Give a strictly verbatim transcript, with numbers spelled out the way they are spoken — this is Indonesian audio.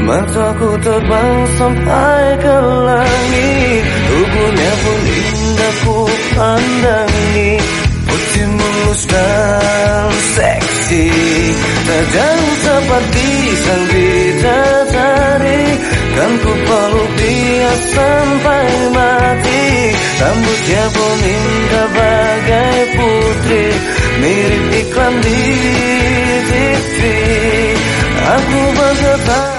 Mataku terbang sampai ke langit, tubuhnya pun indah ku pandangi. Putih mulus dan seksi, tajam seperti sang bidadari. Kan ku peluk dia sampai mati. Rambutnya pun indah bagai putri, mirip iklan di T V. Aku bergetar